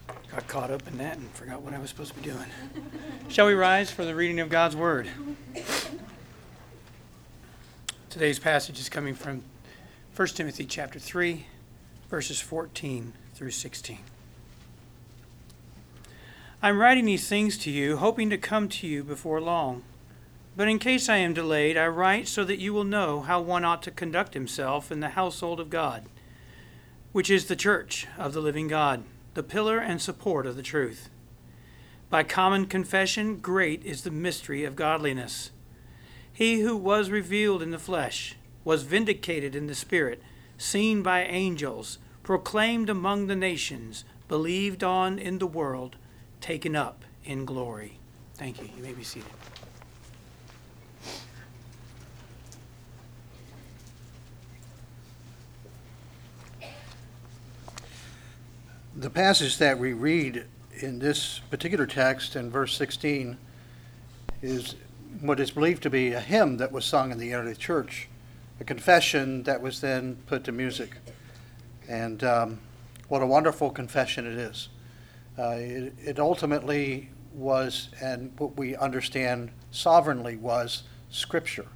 Got caught up in that and forgot what I was supposed to be doing. Shall we rise for the reading of God's Word? Today's passage is coming from 1 Timothy chapter 3, verses 14 through 16. I'm writing these things to you, hoping to come to you before long. But in case I am delayed, I write so that you will know how one ought to conduct himself in the household of God, which is the church of the living God, the pillar and support of the truth. By common confession, great is the mystery of godliness. He who was revealed in the flesh, was vindicated in the spirit, seen by angels, proclaimed among the nations, believed on in the world, taken up in glory. Thank you. You may be seated. The passage that we read in this particular text in verse 16 is what is believed to be a hymn that was sung in the early church, a confession that was then put to music. And what a wonderful confession it is. It ultimately was, and what we understand sovereignly was, Scripture.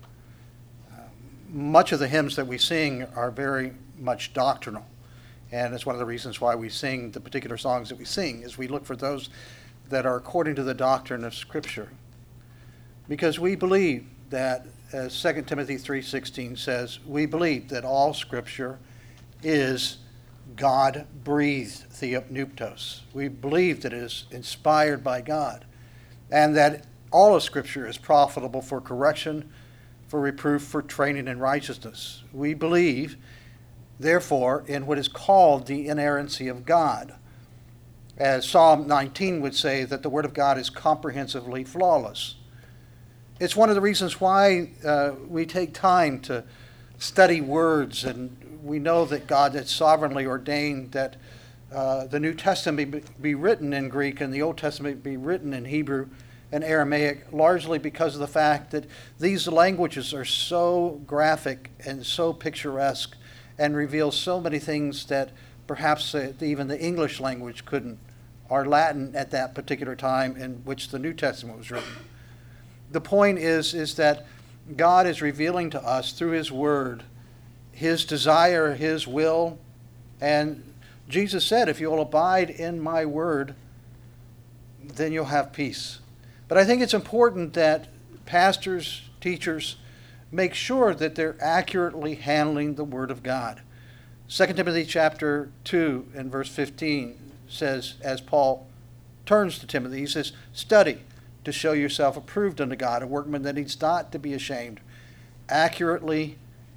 Much of the hymns that we sing are very much doctrinal. And it's one of the reasons why we sing the particular songs that we sing, is we look for those that are according to the doctrine of Scripture. Because we believe that, as 2 Timothy 3:16 says, we believe that all Scripture is God-breathed, theopneustos. We believe that it is inspired by God, and that all of Scripture is profitable for correction, for reproof, for training in righteousness. We believe, therefore, in what is called the inerrancy of God. As Psalm 19 would say, that the Word of God is comprehensively flawless. It's one of the reasons why we take time to study words, and we know that God has sovereignly ordained that the New Testament be written in Greek and the Old Testament be written in Hebrew and Aramaic, largely because of the fact that these languages are so graphic and so picturesque and reveal so many things that perhaps even the English language couldn't, or Latin at that particular time in which the New Testament was written. The point is that God is revealing to us through His Word His desire, His will, and Jesus said, if you'll abide in my word, then you'll have peace. But I think it's important that pastors, teachers, make sure that they're accurately handling the Word of God. 2 Timothy chapter 2 and verse 15 says, as Paul turns to Timothy, he says, study to show yourself approved unto God, a workman that needs not to be ashamed, accurately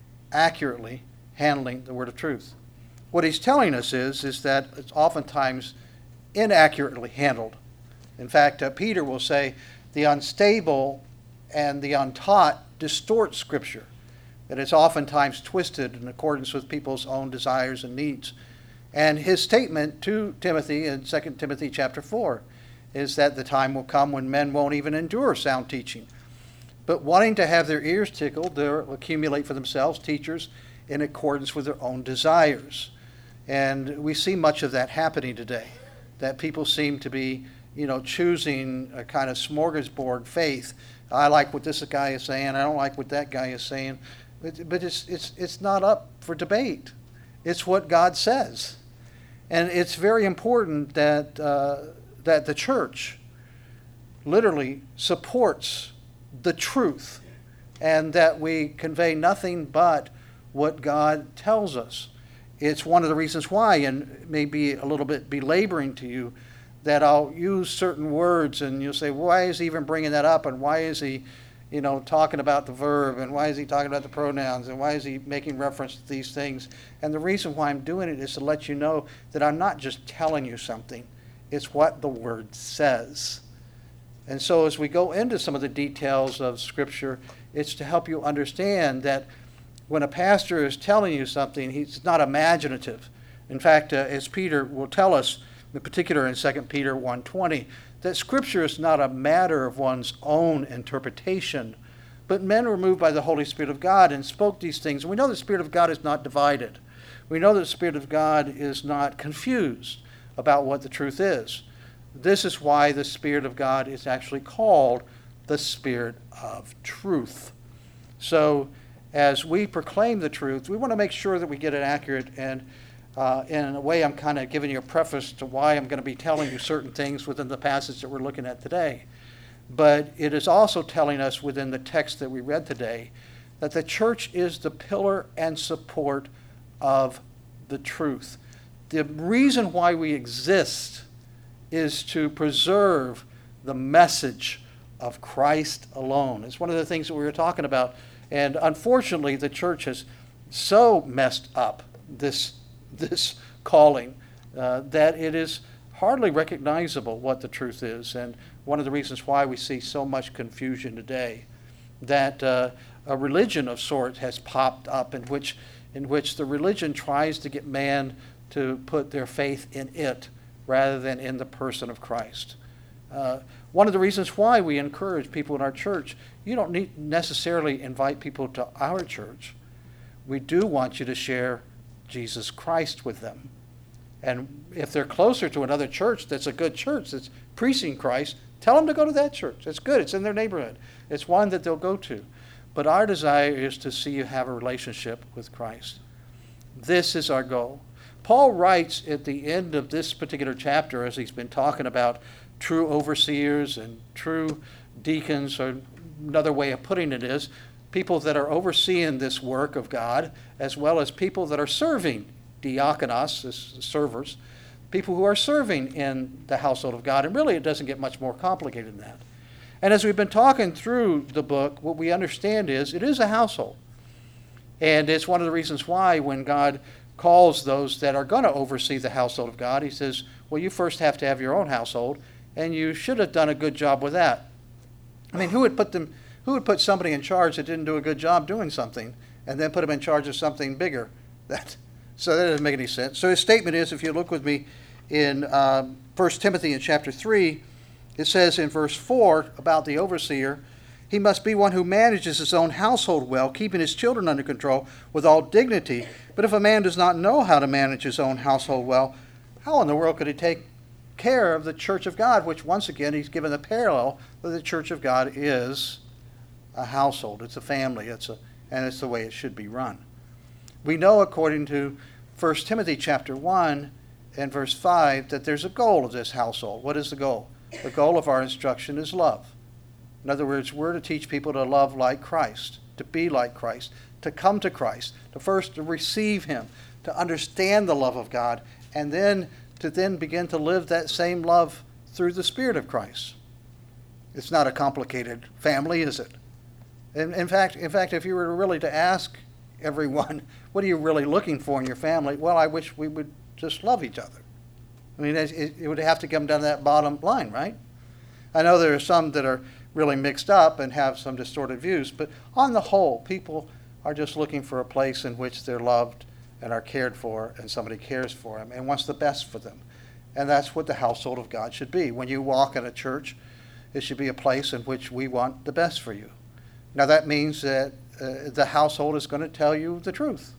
handling the word of truth. What he's telling us is that it's oftentimes inaccurately handled. In fact, Peter will say, the unstable and the untaught distort Scripture, that it's oftentimes twisted in accordance with people's own desires and needs. And his statement to Timothy in 2 Timothy chapter 4 is that the time will come when men won't even endure sound teaching, but wanting to have their ears tickled, they'll accumulate for themselves teachers in accordance with their own desires. And we see much of that happening today, that people seem to be, choosing a kind of smorgasbord faith. I like what this guy is saying. I don't like what that guy is saying. But it's not up for debate. It's what God says. And it's very important that the church literally supports the truth, and that we convey nothing but what God tells us. It's one of the reasons why, and maybe a little bit belaboring to you, that I'll use certain words and you'll say, why is he even bringing that up, and why is he talking about the verb, and why is he talking about the pronouns, and why is he making reference to these things? And the reason why I'm doing it is to let you know that I'm not just telling you something, it's what the Word says. And so as we go into some of the details of Scripture, it's to help you understand that when a pastor is telling you something, he's not imaginative. In fact, as Peter will tell us, in particular in 2 Peter 1:20, that Scripture is not a matter of one's own interpretation, but men were moved by the Holy Spirit of God and spoke these things. And we know the Spirit of God is not divided. We know that the Spirit of God is not confused. about what the truth is. This is why the Spirit of God is actually called the Spirit of truth. So as we proclaim the truth, we want to make sure that we get it accurate. And in a way, I'm kind of giving you a preface to why I'm going to be telling you certain things within the passage that we're looking at today. But it is also telling us within the text that we read today that the church is the pillar and support of the truth. The reason why we exist is to preserve the message of Christ alone. It's one of the things that we were talking about. And unfortunately, the church has so messed up this calling that it is hardly recognizable what the truth is. And one of the reasons why we see so much confusion today, that a religion of sorts has popped up in which the religion tries to get man to put their faith in it rather than in the person of Christ. One of the reasons why we encourage people in our church, you don't need necessarily invite people to our church. We do want you to share Jesus Christ with them. And if they're closer to another church that's a good church that's preaching Christ, tell them to go to that church. It's good. It's in their neighborhood. It's one that they'll go to. But our desire is to see you have a relationship with Christ. This is our goal. Paul writes at the end of this particular chapter, as he's been talking about true overseers and true deacons, or another way of putting it is people that are overseeing this work of God, as well as people that are serving, diakonos, as servers, people who are serving in the household of God. And really it doesn't get much more complicated than that. And as we've been talking through the book, what we understand is it is a household. And it's one of the reasons why when God calls those that are going to oversee the household of God, he says, well, you first have to have your own household, and you should have done a good job with that. I mean, who would put somebody in charge that didn't do a good job doing something and then put them in charge of something bigger? So that doesn't make any sense. So his statement is, if you look with me in 1 Timothy in chapter 3, it says in verse 4 about the overseer, he must be one who manages his own household well, keeping his children under control with all dignity. But if a man does not know how to manage his own household well, how in the world could he take care of the church of God, which once again he's given the parallel that the church of God is a household. It's a family. And it's the way it should be run. We know according to 1 Timothy chapter 1 and verse 5 that there's a goal of this household. What is the goal? The goal of our instruction is love. In other words, we're to teach people to love like Christ, to be like Christ, to come to Christ, to receive him, to understand the love of God, and then to begin to live that same love through the Spirit of Christ. It's not a complicated family, is it? In fact, if you were really to ask everyone, what are you really looking for in your family? Well, I wish we would just love each other. I mean, it would have to come down to that bottom line, right? I know there are some that are really mixed up and have some distorted views, but on the whole, people are just looking for a place in which they're loved and are cared for, and somebody cares for them and wants the best for them. And that's what the household of God should be. When you walk in a church, it should be a place in which we want the best for you. Now that means that the household is going to tell you the truth.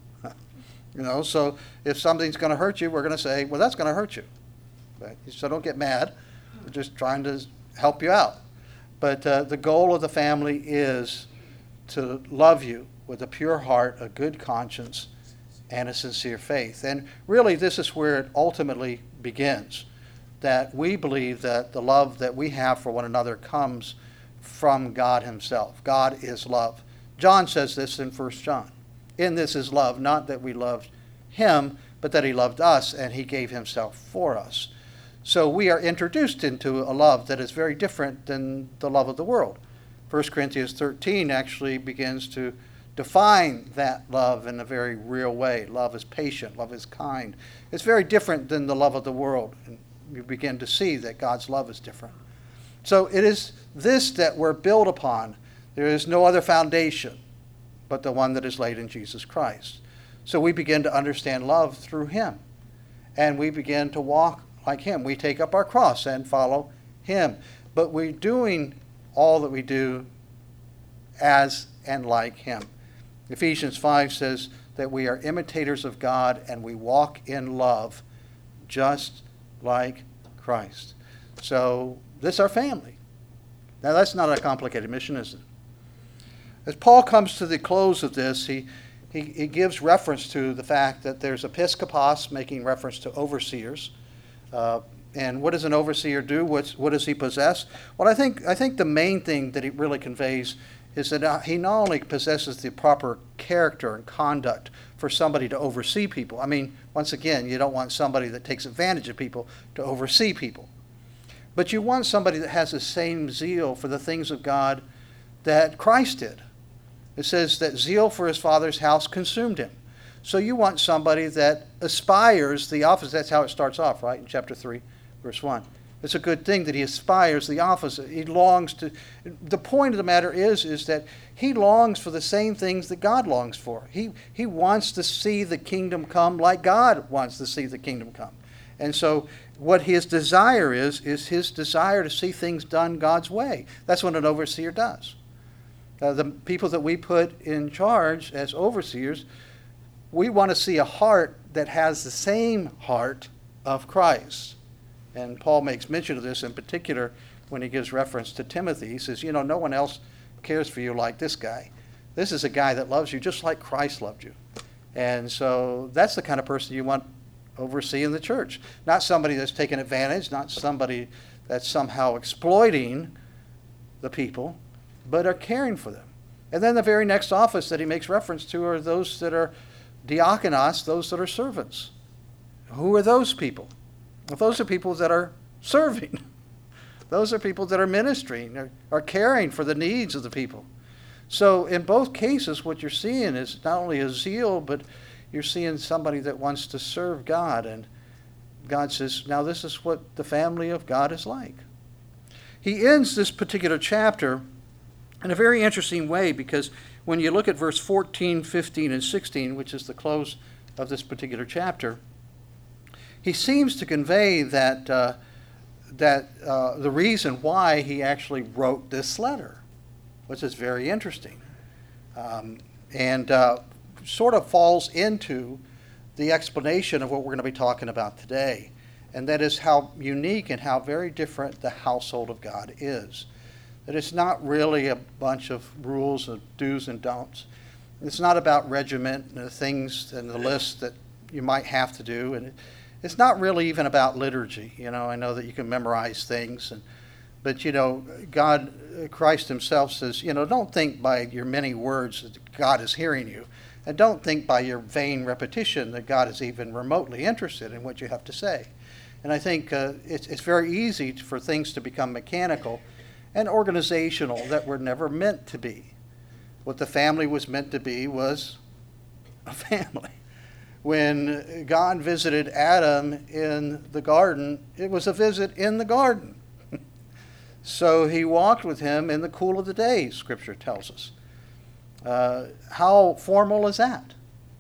So if something's going to hurt you, we're going to say, well, that's going to hurt you. So don't get mad. We're just trying to help you out. But the goal of the family is to love you with a pure heart, a good conscience, and a sincere faith. And really, this is where it ultimately begins, that we believe that the love that we have for one another comes from God himself. God is love. John says this in 1 John. In this is love, not that we loved him, but that he loved us and he gave himself for us. So we are introduced into a love that is very different than the love of the world. 1 Corinthians 13 actually begins to define that love in a very real way. Love is patient. Love is kind. It's very different than the love of the world. And you begin to see that God's love is different. So it is this that we're built upon. There is no other foundation but the one that is laid in Jesus Christ. So we begin to understand love through him. And we begin to walk like him. We take up our cross and follow him. But we're doing all that we do as and like him. Ephesians 5 says that we are imitators of God and we walk in love just like Christ. So this is our family. Now that's not a complicated mission, is it? As Paul comes to the close of this, he gives reference to the fact that there's episkopos, making reference to overseers. And what does an overseer do? What does he possess? Well, I think the main thing that he really conveys is that he not only possesses the proper character and conduct for somebody to oversee people. I mean, once again, you don't want somebody that takes advantage of people to oversee people. But you want somebody that has the same zeal for the things of God that Christ did. It says that zeal for his Father's house consumed him. So you want somebody that aspires the office. That's how it starts off, right, in chapter 3, verse 1. It's a good thing that he aspires the office. He longs to. The point of the matter is that he longs for the same things that God longs for. He wants to see the kingdom come like God wants to see the kingdom come. And so what his desire is his desire to see things done God's way. That's what an overseer does. The people that we put in charge as overseers, we want to see a heart that has the same heart of Christ. And Paul makes mention of this in particular when he gives reference to Timothy. He says, no one else cares for you like this guy. This is a guy that loves you just like Christ loved you. And so that's the kind of person you want overseeing the church. Not somebody that's taking advantage, not somebody that's somehow exploiting the people, but are caring for them. And then the very next office that he makes reference to are those that are diakonos, those that are servants. Who are those people? Well, those are people that are serving. Those are people that are ministering, are caring for the needs of the people. So in both cases, what you're seeing is not only a zeal, but you're seeing somebody that wants to serve God. And God says, now this is what the family of God is like. He ends this particular chapter in a very interesting way, because when you look at verse 14, 15, and 16, which is the close of this particular chapter, he seems to convey that the reason why he actually wrote this letter, which is very interesting, and sort of falls into the explanation of what we're going to be talking about today, and that is how unique and how very different the household of God is. That it's not really a bunch of rules of do's and don'ts. It's not about regiment and the things and the lists that you might have to do, and it's not really even about liturgy. I know that you can memorize things, but God, Christ himself says, don't think by your many words that God is hearing you, and don't think by your vain repetition that God is even remotely interested in what you have to say. And I think it's very easy for things to become mechanical and organizational that were never meant to be. What the family was meant to be was a family. When God visited Adam in the garden, it was a visit in the garden. So he walked with him in the cool of the day, Scripture tells us. How formal is that?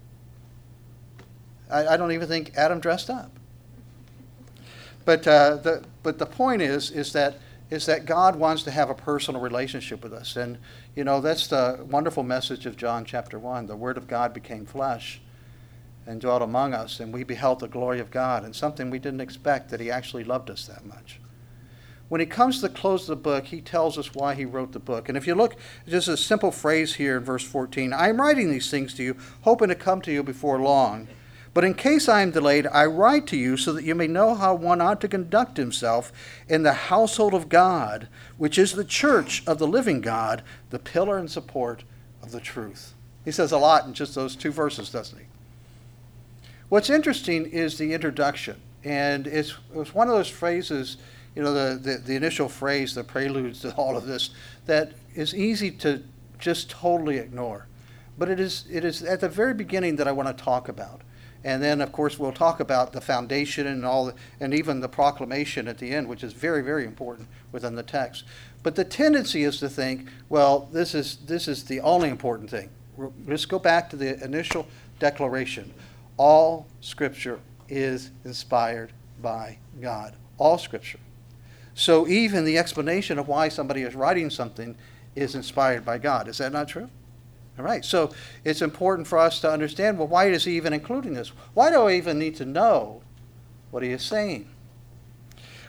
I don't even think Adam dressed up. But the point is that God wants to have a personal relationship with us. And, that's the wonderful message of John chapter 1. The Word of God became flesh and dwelt among us, and we beheld the glory of God, and something we didn't expect, that he actually loved us that much. When he comes to the close of the book, he tells us why he wrote the book. And if you look, just a simple phrase here in verse 14, I am writing these things to you, hoping to come to you before long. But in case I am delayed, I write to you so that you may know how one ought to conduct himself in the household of God, which is the church of the living God, the pillar and support of the truth. He says a lot in just those two verses, doesn't he? What's interesting is the introduction. And it's one of those phrases, the initial phrase, the preludes to all of this, that is easy to just totally ignore. But it is at the very beginning that I want to talk about. And then, of course, we'll talk about the foundation and even the proclamation at the end, which is very, very important within the text. But the tendency is to think, well, this is the only important thing. Let's go back to the initial declaration. All Scripture is inspired by God. All Scripture. So even the explanation of why somebody is writing something is inspired by God. Is that not true? All right, so it's important for us to understand, well, why is he even including this? Why do I even need to know what he is saying?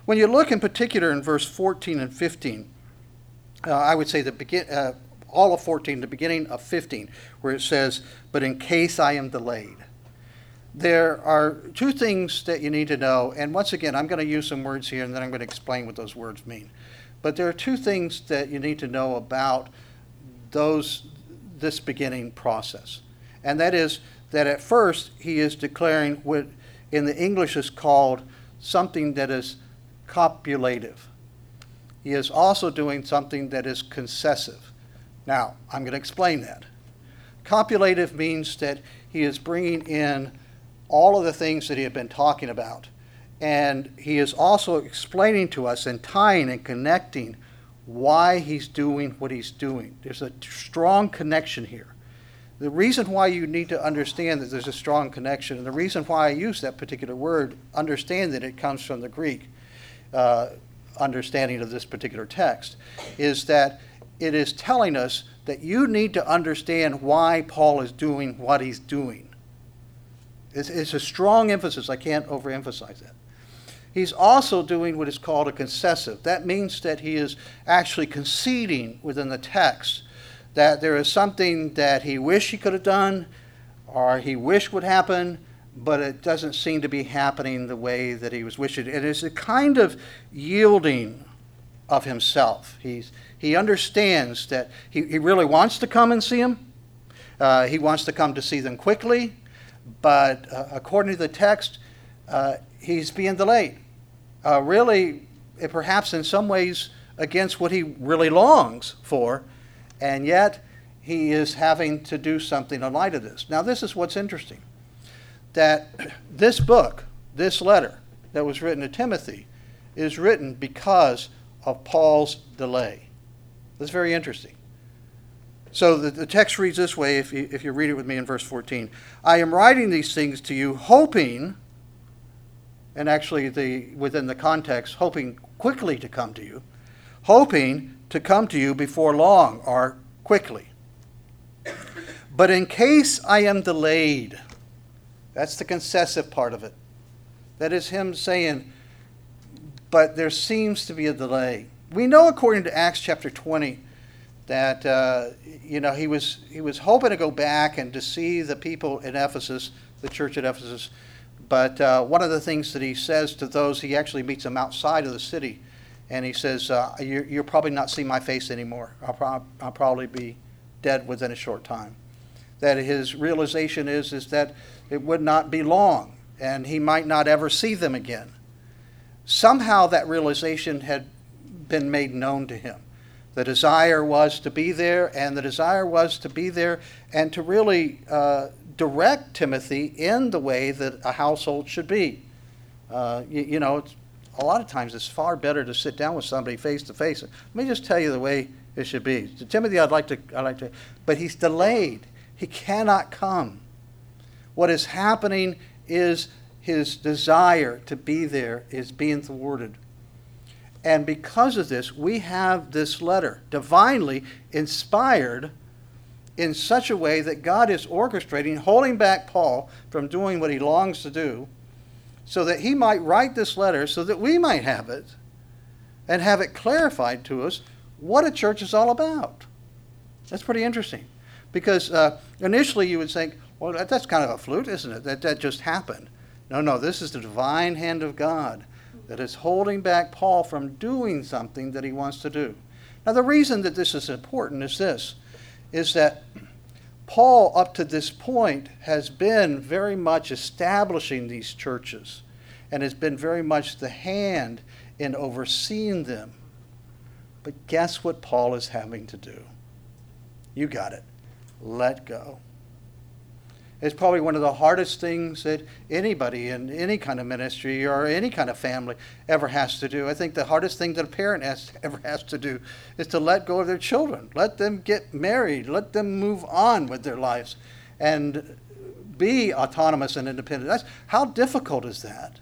When you look in particular in verse 14 and 15, I would say all of 14, the beginning of 15, where it says, "But in case I am delayed." There are two things that you need to know, and once again, I'm going to use some words here, and then I'm going to explain what those words mean. But there are two things that you need to know about this beginning process. And that is that at first, he is declaring what in the English is called something that is copulative. He is also doing something that is concessive. Now, I'm going to explain that. Copulative means that he is bringing in all of the things that he had been talking about. And he is also explaining to us and tying and connecting why he's doing what he's doing. There's a strong connection here. The reason why you need to understand that there's a strong connection, and the reason why I use that particular word, understand that it comes from the Greek understanding of this particular text, is that it is telling us that you need to understand why Paul is doing what he's doing. It's a strong emphasis. I can't overemphasize that. He's also doing what is called a concessive. That means that he is actually conceding within the text that there is something that he wished he could have done or he wished would happen, but it doesn't seem to be happening the way that he was wishing. And it's a kind of yielding of himself. He understands that he really wants to come and see him. He wants to come to see them quickly. But according to the text, he's being delayed. Really, perhaps in some ways against what he really longs for, and yet he is having to do something in light of this. Now, this is what's interesting, that this book, this letter that was written to Timothy, is written because of Paul's delay. That's very interesting. So the text reads this way, if you read it with me in verse 14. "I am writing these things to you, hoping," and actually within the context, hoping quickly to come to you, "hoping to come to you before long," or quickly. "But in case I am delayed," that's the concessive part of it. That is him saying, but there seems to be a delay. We know according to Acts chapter 20, that he was hoping to go back and to see the people in Ephesus, the church at Ephesus. But one of the things that he says to those, he actually meets them outside of the city, and he says, "You'll probably not see my face anymore. I'll probably be dead within a short time." That his realization is that it would not be long, and he might not ever see them again. Somehow that realization had been made known to him. The desire was to be there, and the desire was to be there and to really direct Timothy in the way that a household should be. It's, a lot of times it's far better to sit down with somebody face to face. Let me just tell you the way it should be. To Timothy, I'd like to, but he's delayed. He cannot come. What is happening is his desire to be there is being thwarted. And because of this, we have this letter, divinely inspired in such a way that God is orchestrating, holding back Paul from doing what he longs to do, so that he might write this letter so that we might have it and have it clarified to us what a church is all about. That's pretty interesting. Because initially you would think, well, that's kind of a fluke, isn't it? That just happened. No, this is the divine hand of God that is holding back Paul from doing something that he wants to do. Now, the reason that this is important is this, is that Paul, up to this point, has been very much establishing these churches and has been very much the hand in overseeing them. But guess what Paul is having to do? You got it. Let go. It's probably one of the hardest things that anybody in any kind of ministry or any kind of family ever has to do. I think the hardest thing that a parent ever has to do is to let go of their children. Let them get married. Let them move on with their lives and be autonomous and independent. How difficult is that?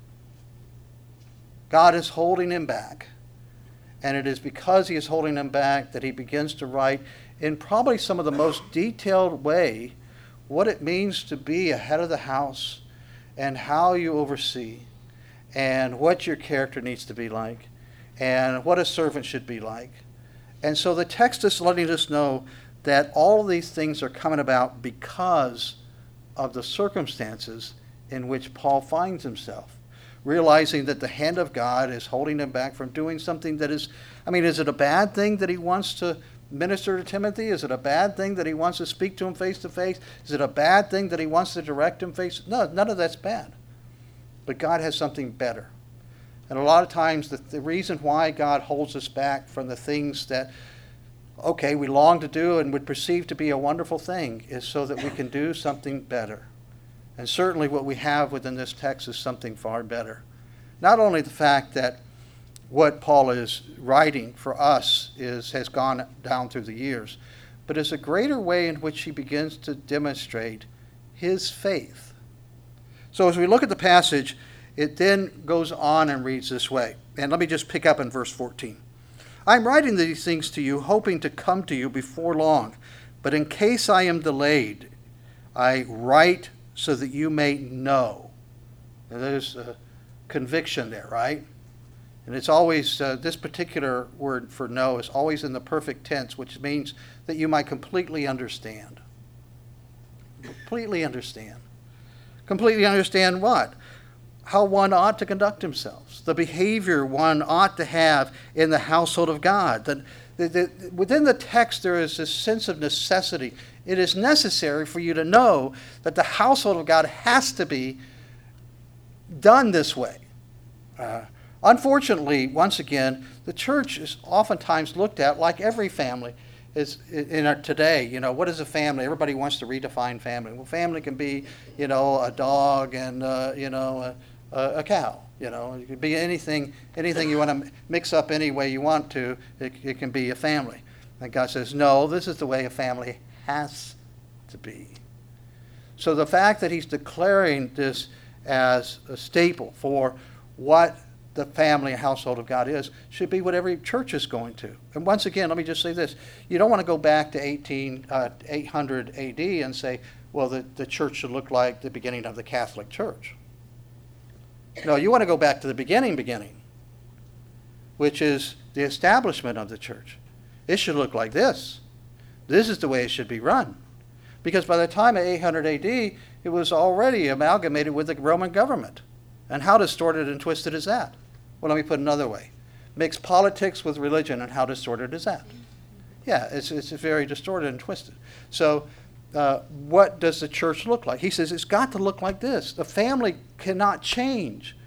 God is holding him back. And it is because he is holding him back that he begins to write in probably some of the most detailed way what it means to be a head of the house and how you oversee and what your character needs to be like, and what a servant should be like. And so the text is letting us know that all of these things are coming about because of the circumstances in which Paul finds himself, realizing that the hand of God is holding him back from doing something that is it a bad thing that he wants to minister to Timothy? Is it a bad thing that he wants to speak to him face to face? Is it a bad thing that he wants to direct him face? No, none of that's bad. But God has something better. And a lot of times the reason why God holds us back from the things that, okay, we long to do and would perceive to be a wonderful thing is so that we can do something better. And certainly what we have within this text is something far better. Not only the fact that what Paul is writing for us has gone down through the years, but it's a greater way in which he begins to demonstrate his faith. So as we look at the passage, it then goes on and reads this way. And let me just pick up in verse 14. I'm writing these things to you, hoping to come to you before long. But in case I am delayed, I write so that you may know. Now, there's a conviction there, right? And it's always, this particular word for know is always in the perfect tense, which means that you might completely understand. Completely understand. Completely understand what? How one ought to conduct himself, the behavior one ought to have in the household of God. Within the text, there is this sense of necessity. It is necessary for you to know that the household of God has to be done this way. Unfortunately, once again, the church is oftentimes looked at like every family is today. What is a family? Everybody wants to redefine family. Well, family can be, a dog and, a cow. It could be anything you want to mix up any way you want to. It can be a family. And God says, no, this is the way a family has to be. So the fact that he's declaring this as a staple for what the family and household of God is should be what every church is going to. And once again, let me just say this. You don't want to go back to 800 AD and say, well, the church should look like the beginning of the Catholic Church. No, you want to go back to the beginning, which is the establishment of the church. It should look like this. This is the way it should be run. Because by the time of 800 AD, it was already amalgamated with the Roman government. And how distorted and twisted is that? Well, let me put it another way. Mix politics with religion, and how distorted is that? Yeah, it's very distorted and twisted. So what does the church look like? He says it's got to look like this. The family cannot change.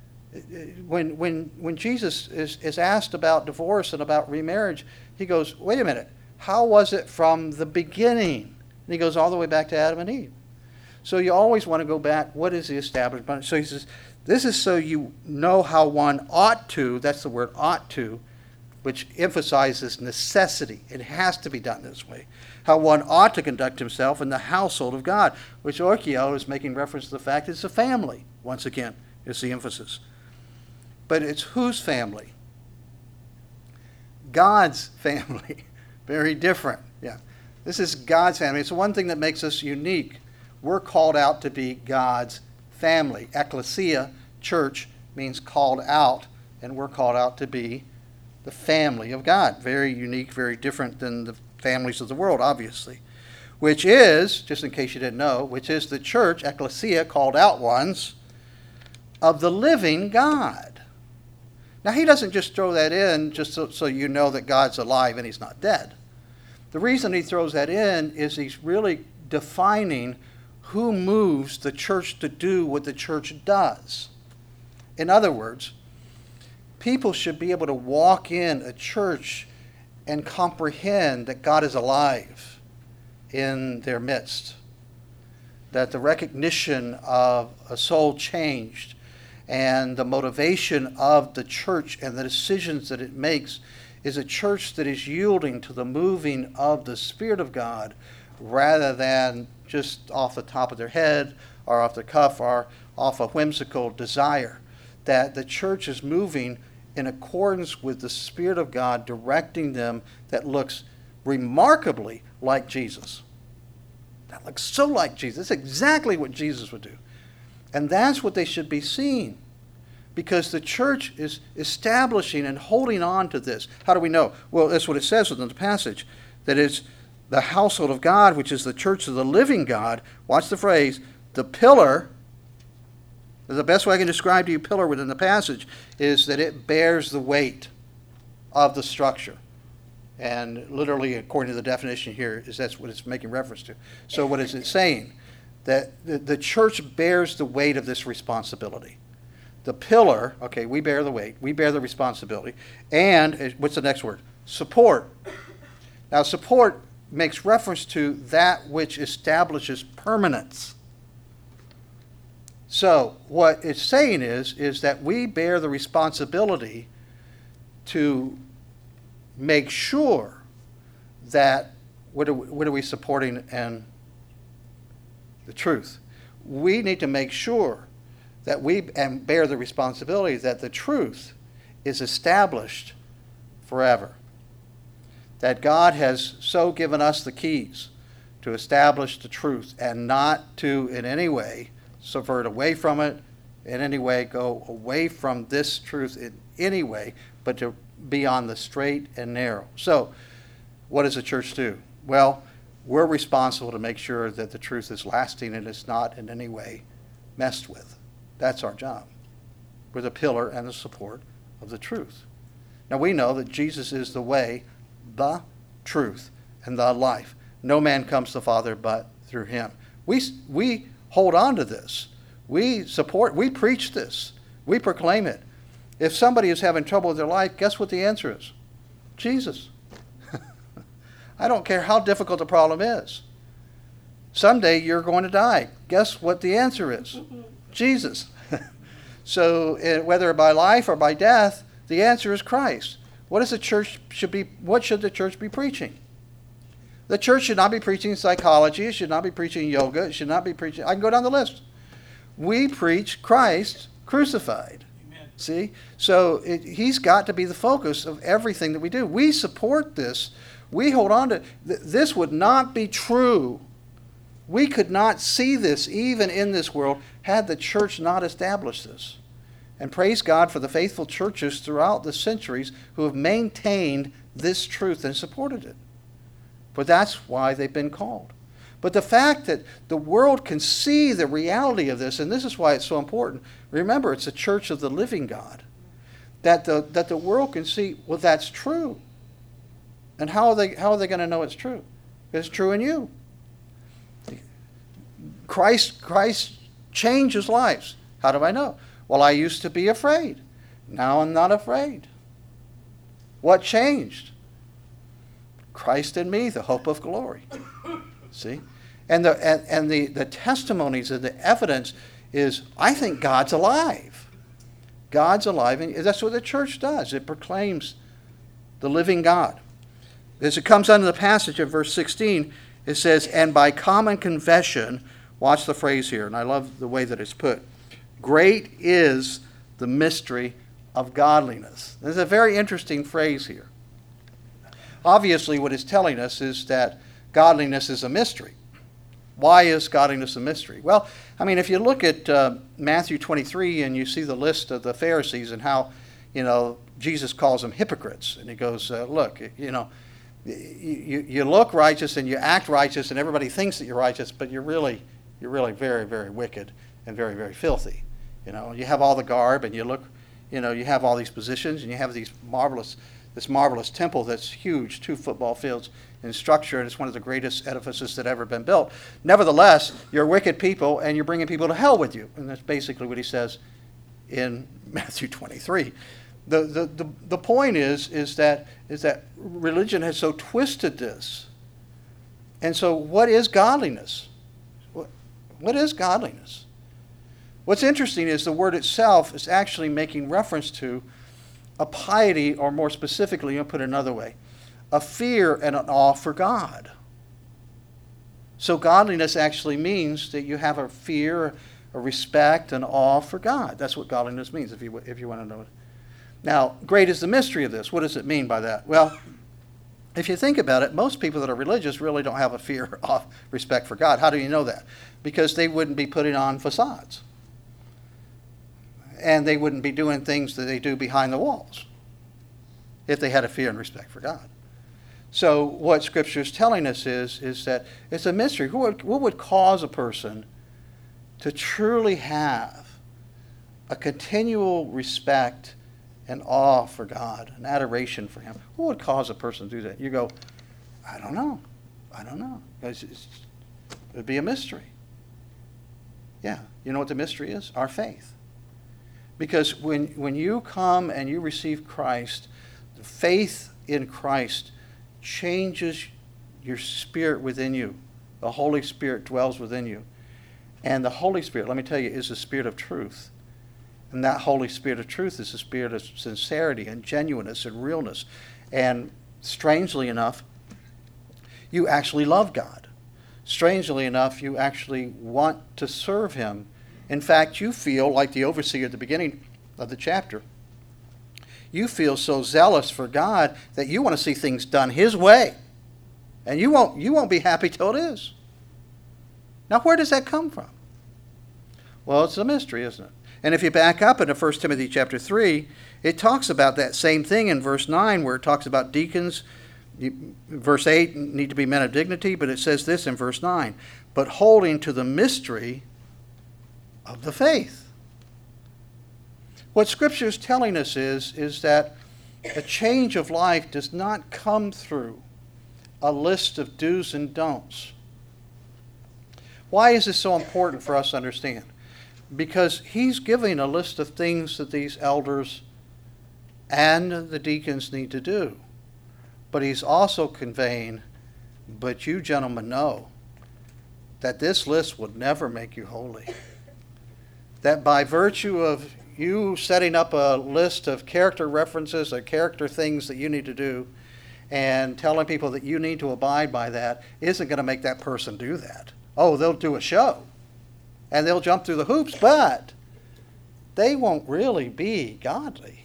When Jesus is asked about divorce and about remarriage, he goes, wait a minute, how was it from the beginning? And he goes all the way back to Adam and Eve. So you always want to go back, what is the establishment? So he says, this is so you know how one ought to, that's the word ought to, which emphasizes necessity. It has to be done this way. How one ought to conduct himself in the household of God, which Orchio is making reference to the fact it's a family. Once again, is the emphasis. But it's whose family? God's family. Very different. Yeah. This is God's family. It's the one thing that makes us unique. We're called out to be God's family. Ecclesia, church, means called out, and we're called out to be the family of God. Very unique, very different than the families of the world, obviously. Which is, just in case you didn't know, which is the church, ecclesia, called out ones, of the living God. Now, he doesn't just throw that in just so you know that God's alive and he's not dead. The reason he throws that in is he's really defining who moves the church to do what the church does. In other words, people should be able to walk in a church and comprehend that God is alive in their midst, that the recognition of a soul changed and the motivation of the church and the decisions that it makes is a church that is yielding to the moving of the Spirit of God rather than just off the top of their head or off the cuff or off a whimsical desire. That the church is moving in accordance with the Spirit of God directing them that looks remarkably like Jesus. That looks so like Jesus. That's exactly what Jesus would do. And that's what they should be seeing. because the church is establishing and holding on to this. How do we know? Well, that's what it says within the passage, that it's the household of God, which is the church of the living God. Watch the phrase, the pillar. The best way I can describe to you pillar within the passage is that it bears the weight of the structure. And literally, according to the definition here, is that's what it's making reference to. So what is it saying? That the church bears the weight of this responsibility. The pillar, okay, we bear the weight, we bear the responsibility. And, what's the next word? Support. Now, support makes reference to that which establishes permanence. So, what it's saying is that we bear the responsibility to make sure that what are we supporting in the truth? We need to make sure that we bear the responsibility that the truth is established forever. That God has so given us the keys to establish the truth and not to in any way subvert away from it, in any way go away from this truth in any way, but to be on the straight and narrow. So, what does the church do? Well, we're responsible to make sure that the truth is lasting and it's not in any way messed with. That's our job. We're the pillar and the support of the truth. Now, we know that Jesus is the way, the truth, and the life. No man comes to the Father but through him. We hold on to this. We support, we preach this. We proclaim it. If somebody is having trouble with their life, guess what the answer is? Jesus. I don't care how difficult the problem is. Someday you're going to die. Guess what the answer is? Jesus. So whether by life or by death, the answer is Christ. What should the church be preaching? The church should not be preaching psychology. It should not be preaching yoga. It should not be preaching, I can go down the list. We preach Christ crucified. Amen. See? So he's got to be the focus of everything that we do. We support this. We hold on to this. Would not be true. We could not see this even in this world had the church not established this. And praise God for the faithful churches throughout the centuries who have maintained this truth and supported it. For that's why they've been called. But the fact that the world can see the reality of this, and this is why it's so important. Remember, it's a church of the living God. That the world can see, well, that's true. And how are they going to know it's true? It's true in you. Christ changes lives. How do I know? Well, I used to be afraid. Now I'm not afraid. What changed? Christ in me, the hope of glory. See? And the testimonies and the evidence is, I think God's alive. God's alive, and that's what the church does. It proclaims the living God. As it comes under the passage of verse 16, it says, and by common confession, watch the phrase here, and I love the way that it's put. Great is the mystery of godliness. There's a very interesting phrase here. Obviously, what it's telling us is that godliness is a mystery. Why is godliness a mystery? Well, I mean, if you look at Matthew 23 and you see the list of the Pharisees and how, Jesus calls them hypocrites. And he goes, look, you look righteous and you act righteous and everybody thinks that you're righteous, but you're really very, very wicked and very, very filthy. You have all the garb and you look, you have all these positions and you have this marvelous temple that's huge, 2 football fields in structure, and it's one of the greatest edifices that ever been built. Nevertheless, you're wicked people and you're bringing people to hell with you. And that's basically what he says in Matthew 23. The point is that religion has so twisted this. And so what is godliness? What is godliness? What's interesting is the word itself is actually making reference to a piety, or more specifically, I'll put it another way, a fear and an awe for God. So godliness actually means that you have a fear, a respect, an awe for God. That's what godliness means, if you want to know it. Now, great is the mystery of this. What does it mean by that? Well, if you think about it, most people that are religious really don't have a fear or respect for God. How do you know that? Because they wouldn't be putting on facades. and they wouldn't be doing things that they do behind the walls if they had a fear and respect for God. So what Scripture is telling us is that it's a mystery. What would cause a person to truly have a continual respect and awe for God, an adoration for Him? What would cause a person to do that? You go, I don't know. It would be a mystery. Yeah, you know what the mystery is? Our faith. Because when you come and you receive Christ, the faith in Christ changes your spirit within you. The Holy Spirit dwells within you. And the Holy Spirit, let me tell you, is the Spirit of truth. And that Holy Spirit of truth is the spirit of sincerity and genuineness and realness. And strangely enough, you actually love God. Strangely enough, you actually want to serve Him. In fact, you feel like the overseer at the beginning of the chapter. You feel so zealous for God that you want to see things done His way. And you won't be happy till it is. Now, where does that come from? Well, it's a mystery, isn't it? And if you back up into 1 Timothy chapter 3, it talks about that same thing in verse 9, where it talks about deacons. Verse 8, need to be men of dignity, but it says this in verse 9, but holding to the mystery of the faith. What Scripture is telling us is that a change of life does not come through a list of do's and don'ts. Why is this so important for us to understand? Because he's giving a list of things that these elders and the deacons need to do. But he's also conveying, but you gentlemen know that this list would never make you holy. That by virtue of you setting up a list of character references or character things that you need to do and telling people that you need to abide by that isn't going to make that person do that. Oh, they'll do a show and they'll jump through the hoops, but they won't really be godly.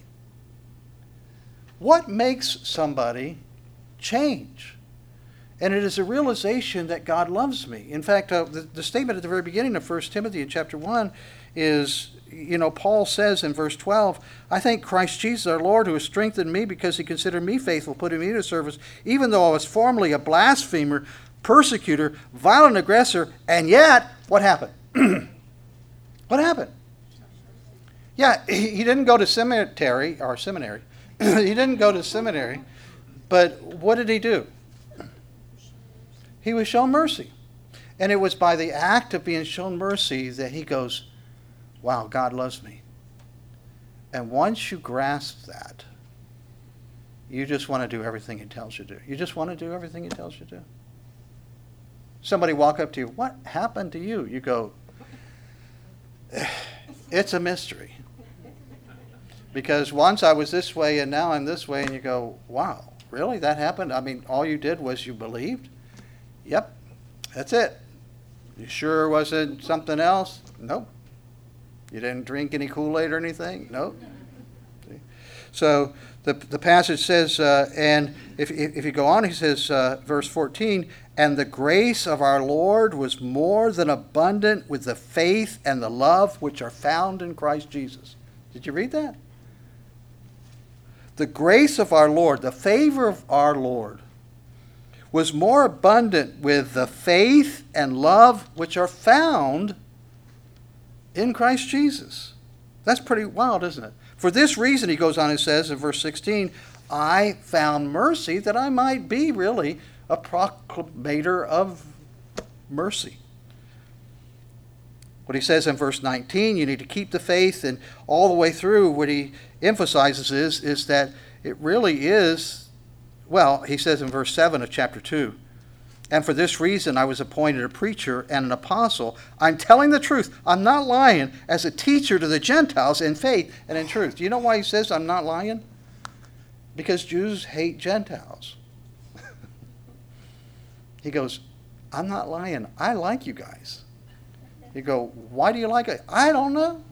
What makes somebody change? And it is a realization that God loves me. In fact, the statement at the very beginning of 1 Timothy in chapter 1 is, Paul says in verse 12, I thank Christ Jesus our Lord who has strengthened me because He considered me faithful, putting me to service, even though I was formerly a blasphemer, persecutor, violent aggressor, and yet, what happened? What happened? Yeah, he didn't go to seminary. He didn't go to seminary, but what did he do? He was shown mercy. And it was by the act of being shown mercy that he goes, wow, God loves me. And once you grasp that, you just want to do everything He tells you to do. You just want to do everything He tells you to do. Somebody walk up to you, what happened to you? You go, it's a mystery. Because once I was this way and now I'm this way, and you go, wow, really? That happened? I mean, all you did was you believed? Yep, that's it. You sure wasn't something else? Nope. You didn't drink any Kool-Aid or anything? Nope. So the passage says, and if you go on, he says, verse 14, and the grace of our Lord was more than abundant with the faith and the love which are found in Christ Jesus. Did you read that? The grace of our Lord, the favor of our Lord, was more abundant with the faith and love which are found in Christ Jesus. That's pretty wild, isn't it? For this reason, he goes on and says in verse 16, I found mercy that I might be really a proclamator of mercy. What he says in verse 19, you need to keep the faith, and all the way through what he emphasizes is that it really is, well, he says in verse 7 of chapter 2, and for this reason I was appointed a preacher and an apostle. I'm telling the truth. I'm not lying, as a teacher to the Gentiles in faith and in truth. Do you know why he says I'm not lying? Because Jews hate Gentiles. He goes, I'm not lying. I like you guys. You go, why do you like it? I don't know.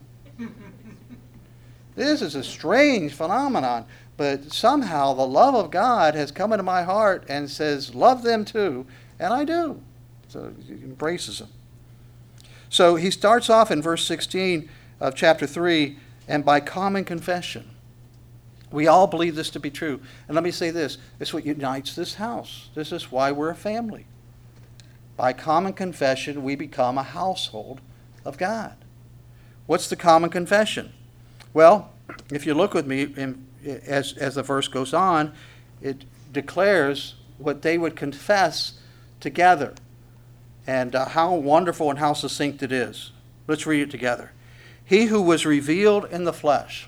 This is a strange phenomenon, but somehow the love of God has come into my heart and says, love them too, and I do. So he embraces them. So he starts off in verse 16 of chapter 3, and by common confession. We all believe this to be true. And let me say this. It's what unites this house. This is why we're a family. By common confession, we become a household of God. What's the common confession? Well, if you look with me as the verse goes on, it declares what they would confess together, and how wonderful and how succinct it is. Let's read it together. He who was revealed in the flesh.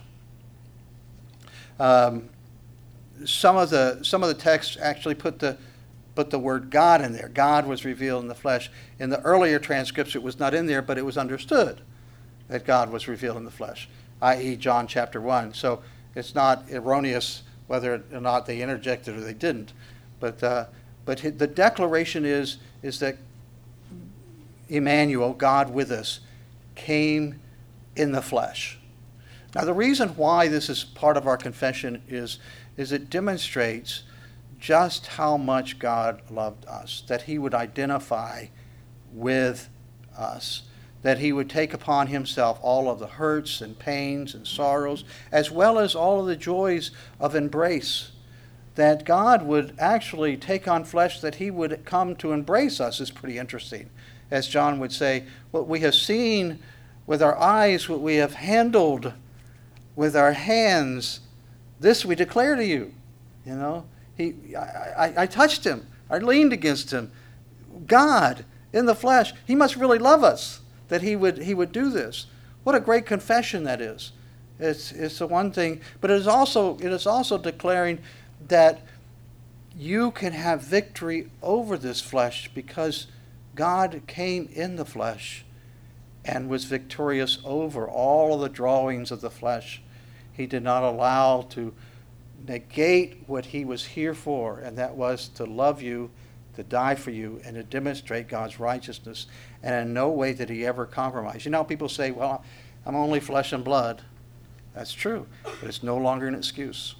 Some of the texts actually put the word God in there. God was revealed in the flesh. In the earlier transcripts, it was not in there, but it was understood that God was revealed in the flesh, i.e. John chapter 1. So it's not erroneous whether or not they interjected or they didn't. But the declaration is that Emmanuel, God with us, came in the flesh. Now, the reason why this is part of our confession is it demonstrates just how much God loved us, that he would identify with us, that he would take upon himself all of the hurts and pains and sorrows, as well as all of the joys of embrace, that God would actually take on flesh, that he would come to embrace us is pretty interesting. As John would say, what we have seen with our eyes, what we have handled with our hands, this we declare to you. You know, I touched him. I leaned against him. God in the flesh. He must really love us that he would do this. What a great confession that is. It's the one thing, but it is also declaring that you can have victory over this flesh because God came in the flesh and was victorious over all of the drawings of the flesh. He did not allow to negate what he was here for, and that was to love you, to die for you, and to demonstrate God's righteousness. And in no way did he ever compromise. You know, people say, well, I'm only flesh and blood. That's true, but it's no longer an excuse.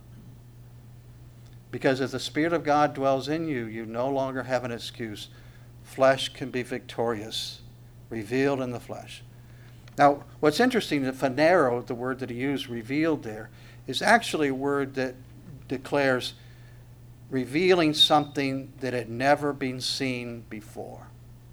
Because if the Spirit of God dwells in you, you no longer have an excuse. Flesh can be victorious, revealed in the flesh. Now, what's interesting, that phanero, the word that he used, revealed there, is actually a word that declares revealing something that had never been seen before.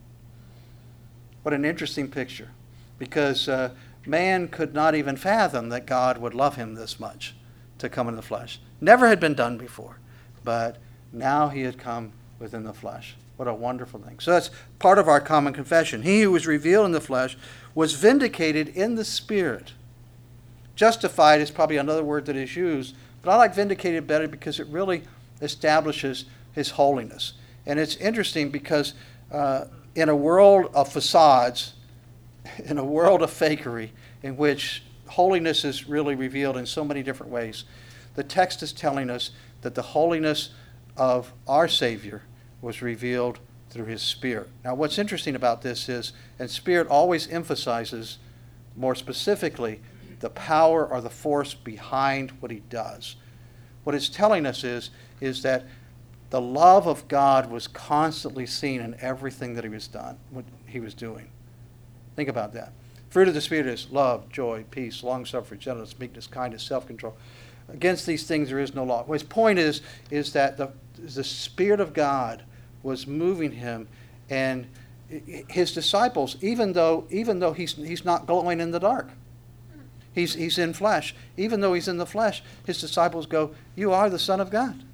What an interesting picture, because man could not even fathom that God would love him this much to come in the flesh. Never had been done before, but now he had come within the flesh. What a wonderful thing. So that's part of our common confession. He who was revealed in the flesh was vindicated in the Spirit. Justified is probably another word that is used, but I like vindicated better because it really establishes his holiness. And it's interesting because in a world of facades, in a world of fakery, in which holiness is really revealed in so many different ways, the text is telling us that the holiness of our Savior was revealed through his Spirit. Now, what's interesting about this is, and Spirit always emphasizes more specifically the power or the force behind what he does. What it's telling us is that the love of God was constantly seen in everything that what he was doing. Think about that. Fruit of the Spirit is love, joy, peace, long-suffering, gentleness, meekness, kindness, self-control. Against these things there is no law. His point is that the Spirit of God was moving him, and his disciples, even though he's not glowing in the dark, he's in flesh. Even though he's in the flesh, his disciples go, "You are the Son of God."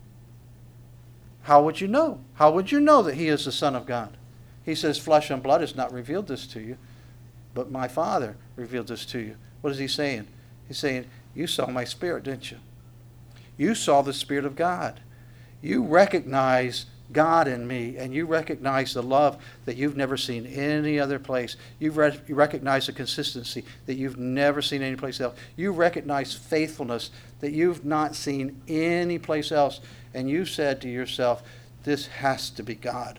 How would you know? How would you know that he is the Son of God? He says, "Flesh and blood has not revealed this to you, but my Father revealed this to you." What is he saying? He's saying, you saw my Spirit, didn't you? You saw the Spirit of God. You recognize God in me, and you recognize the love that you've never seen any other place. You recognize the consistency that you've never seen any place else. You recognize faithfulness that you've not seen any place else. And you said to yourself, this has to be God.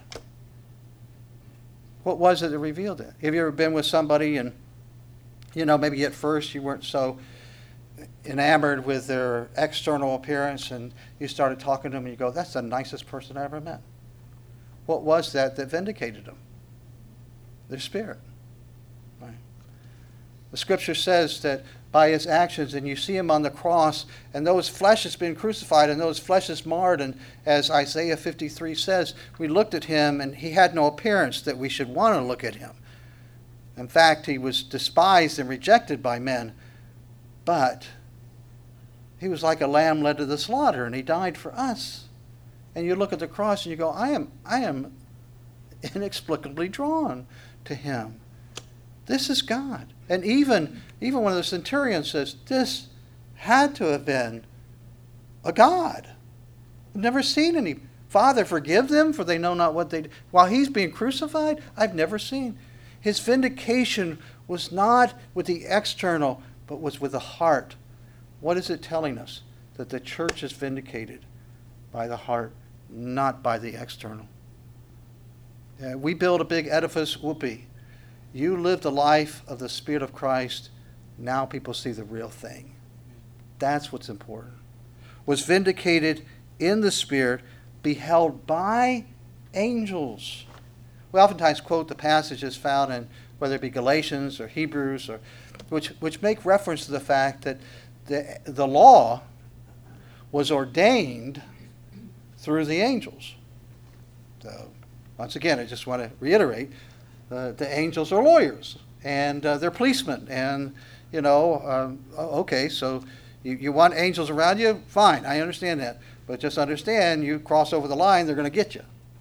What was it that revealed it? Have you ever been with somebody and, maybe at first you weren't so enamored with their external appearance, and you started talking to them and you go, that's the nicest person I ever met. What was that vindicated them? Their spirit. Right? The scripture says that by his actions, and you see him on the cross, and those flesh has been crucified, and those flesh is marred, and as Isaiah 53 says, we looked at him, and he had no appearance that we should want to look at him. In fact, he was despised and rejected by men, but he was like a lamb led to the slaughter, and he died for us. And you look at the cross and you go, I am inexplicably drawn to him. This is God. And even one of the centurions says, this had to have been a God. I've never seen any. Father, forgive them, for they know not what they do. While he's being crucified, I've never seen. His vindication was not with the external, but was with the heart. What is it telling us? That the church is vindicated by the heart, not by the external. We build a big edifice, whoopee. You live the life of the Spirit of Christ. Now people see the real thing. That's what's important. Was vindicated in the Spirit, beheld by angels. We oftentimes quote the passages found in whether it be Galatians or Hebrews, or which make reference to the fact that the law was ordained through the angels. So, once again, I just want to reiterate, the angels are lawyers, and they're policemen, and, okay, so you want angels around you? Fine, I understand that. But just understand, you cross over the line, they're going to get you.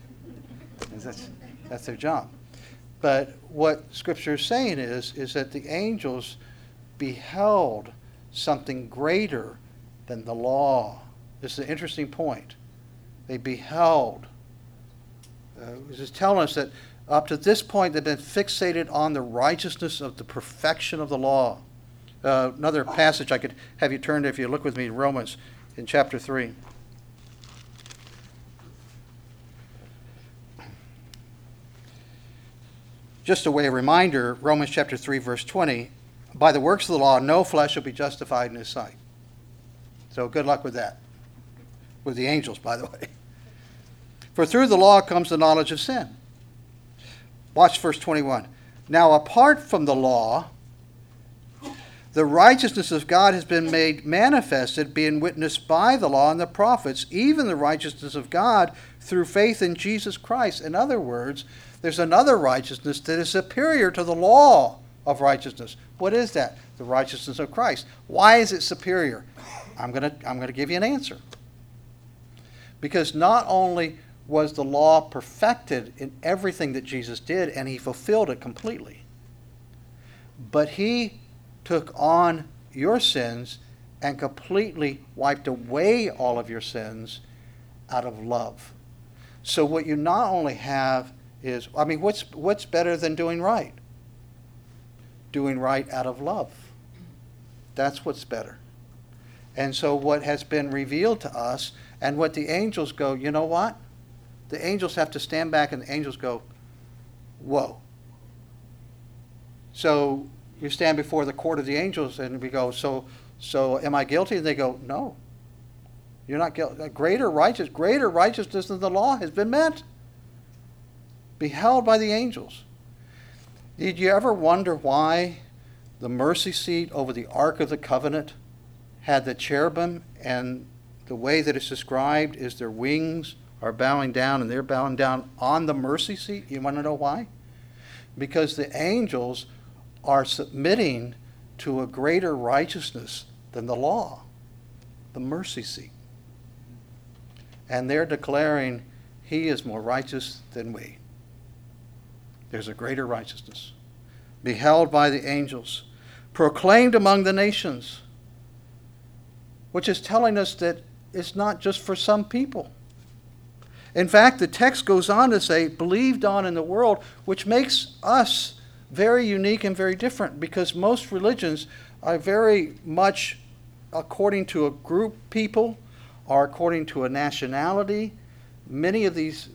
That's their job. But what Scripture is saying is that the angels beheld something greater than the law. This is an interesting point. They beheld. This is telling us that up to this point they've been fixated on the righteousness of the perfection of the law. Another passage I could have you turn to if you look with me in Romans in chapter 3. Just a way of reminder, Romans chapter 3, verse 20, by the works of the law, no flesh shall be justified in his sight. So good luck with that. With the angels, by the way. For through the law comes the knowledge of sin. Watch verse 21. Now apart from the law, the righteousness of God has been made manifested, being witnessed by the law and the prophets, even the righteousness of God through faith in Jesus Christ. In other words, there's another righteousness that is superior to the law of righteousness. What is that? The righteousness of Christ. Why is it superior? I'm going to give you an answer. Because not only was the law perfected in everything that Jesus did, and he fulfilled it completely, but he took on your sins and completely wiped away all of your sins out of love. So what you not only have is, what's better than doing right? Doing right out of love. That's what's better. And so what has been revealed to us, and what the angels go, you know what? The angels have to stand back, and the angels go, whoa. So you stand before the court of the angels, and we go, so am I guilty? And they go, no. You're not guilty. Greater righteousness than the law has been met. Beheld by the angels. Did you ever wonder why the mercy seat over the Ark of the Covenant had the cherubim, and the way that it's described is their wings are bowing down, and they're bowing down on the mercy seat? You want to know why? Because the angels are submitting to a greater righteousness than the law, the mercy seat. And they're declaring, he is more righteous than we. There's a greater righteousness. Beheld by the angels, proclaimed among the nations, which is telling us that it's not just for some people. In fact, the text goes on to say, believed on in the world, which makes us very unique and very different, because most religions are very much according to a group people or according to a nationality. Many of these,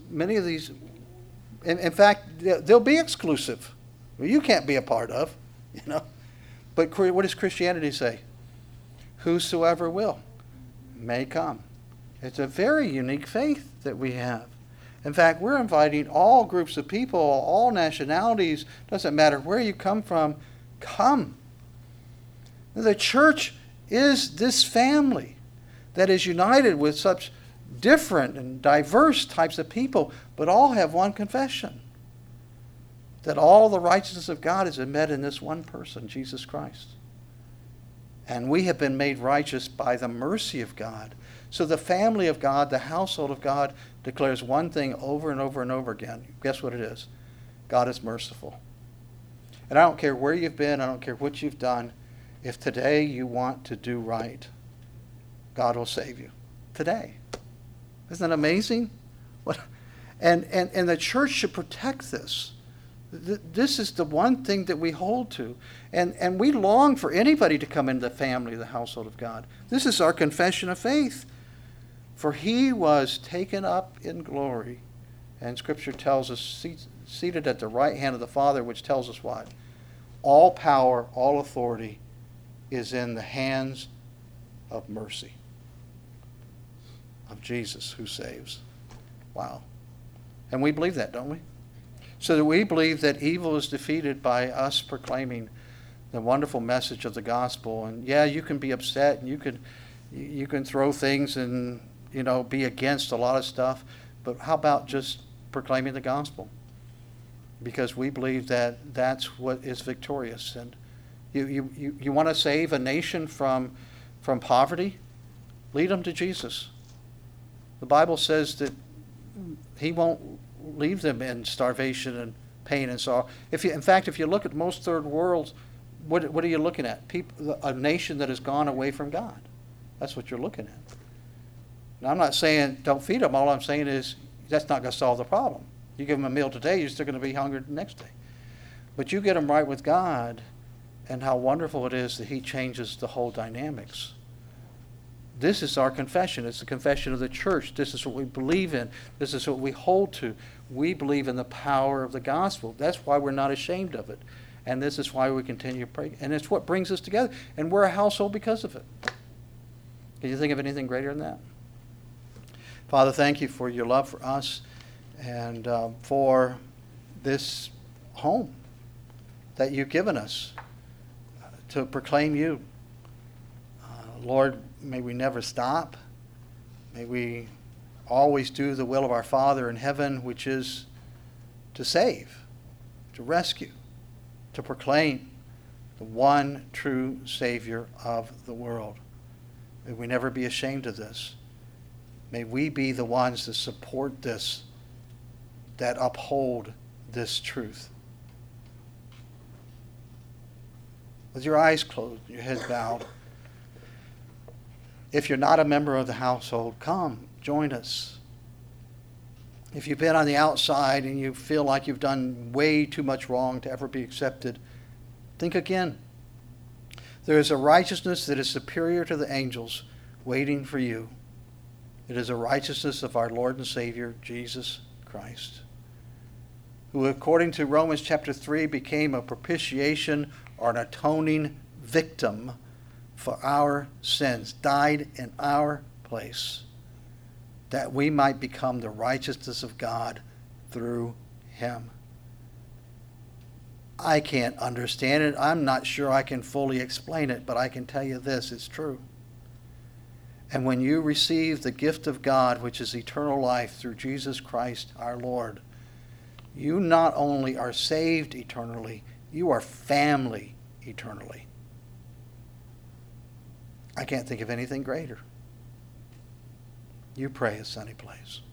in fact, they'll be exclusive. You can't be a part of, But what does Christianity say? Whosoever will may come. It's a very unique faith that we have. In fact, we're inviting all groups of people, all nationalities, doesn't matter where you come from, come. The church is this family that is united with such different and diverse types of people, but all have one confession, that all the righteousness of God is met in this one person, Jesus Christ. And we have been made righteous by the mercy of God. So the family of God, the household of God, declares one thing over and over and over again. Guess what it is? God is merciful. And I don't care where you've been, I don't care what you've done. If today you want to do right, God will save you. Today. Isn't that amazing? And the church should protect this. This is the one thing that we hold to. And we long for anybody to come into the family, the household of God. This is our confession of faith. For he was taken up in glory. And Scripture tells us, seated at the right hand of the Father, which tells us what? All power, all authority is in the hands of mercy, of Jesus who saves. Wow. And we believe that, don't we? So that we believe that evil is defeated by us proclaiming the wonderful message of the gospel. And yeah, you can be upset and you can throw things and be against a lot of stuff, but how about just proclaiming the gospel? Because we believe that that's what is victorious. And you want to save a nation from poverty? Lead them to Jesus. The Bible says that he won't leave them in starvation and pain and sorrow. In fact, if you look at most third worlds, what are you looking at? A nation that has gone away from God. That's what you're looking at. Now, I'm not saying don't feed them. All I'm saying is that's not going to solve the problem. You give them a meal today, you're still going to be hungry the next day. But you get them right with God, and how wonderful it is that he changes the whole dynamics. This is our confession. It's the confession of the church. This is what we believe in. This is what we hold to. We believe in the power of the gospel. That's why we're not ashamed of it. And this is why we continue to pray. And it's what brings us together. And we're a household because of it. Can you think of anything greater than that? Father, thank you for your love for us and for this home that you've given us to proclaim you. Lord, may we never stop. May we always do the will of our Father in heaven, which is to save, to rescue, to proclaim the one true Savior of the world. May we never be ashamed of this. May we be the ones that support this, that uphold this truth. With your eyes closed, your head bowed, if you're not a member of the household, come, join us. If you've been on the outside and you feel like you've done way too much wrong to ever be accepted, think again. There is a righteousness that is superior to the angels waiting for you. It is a righteousness of our Lord and Savior, Jesus Christ, who, according to Romans chapter 3, became a propitiation or an atoning victim for our sins, died in our place, that we might become the righteousness of God through him. I can't understand it. I'm not sure I can fully explain it, but I can tell you this, it's true. And when you receive the gift of God, which is eternal life through Jesus Christ our Lord, you not only are saved eternally, you are family eternally. I can't think of anything greater. You pray a sunny place.